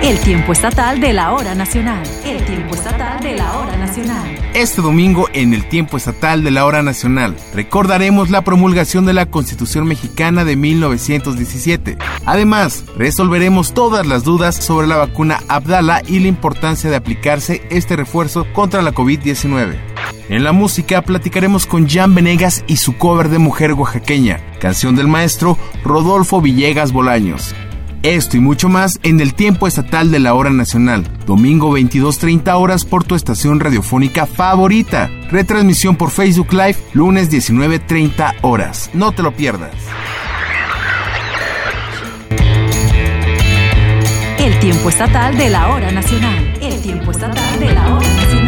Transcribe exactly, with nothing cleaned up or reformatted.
El tiempo estatal de la hora nacional. El tiempo estatal de la hora nacional. Este domingo, en el tiempo estatal de la hora nacional, recordaremos la promulgación de la Constitución Mexicana de mil novecientos diecisiete. Además, resolveremos todas las dudas sobre la vacuna Abdala y la importancia de aplicarse este refuerzo contra la covid diecinueve. En la música platicaremos con Jan Venegas y su cover de Mujer Oaxaqueña, canción del maestro Rodolfo Villegas Bolaños. Esto y mucho más en el tiempo estatal de la hora nacional, domingo veintidós treinta horas por tu estación radiofónica favorita. Retransmisión por Facebook Live, lunes diecinueve treinta horas. No te lo pierdas. El tiempo estatal de la hora nacional. El tiempo estatal de la hora nacional.